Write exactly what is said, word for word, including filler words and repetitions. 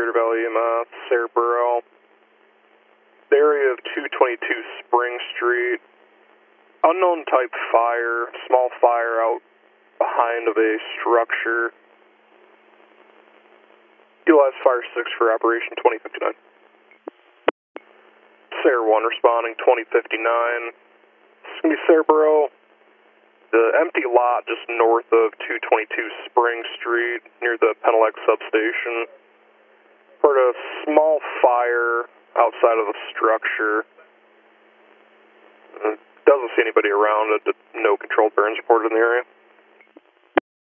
Cedar Valley, uh, Cerebro. The area of two twenty-two Spring Street. Unknown type fire, small fire out behind of a structure. Utilize Fire six for Operation twenty fifty-nine. Sarah one responding twenty fifty-nine. This is going to be Cerebro. The empty lot just north of two twenty-two Spring Street near the Penelec substation. Heard a small fire outside of the structure. Doesn't see anybody around it. No controlled burns reported in the area.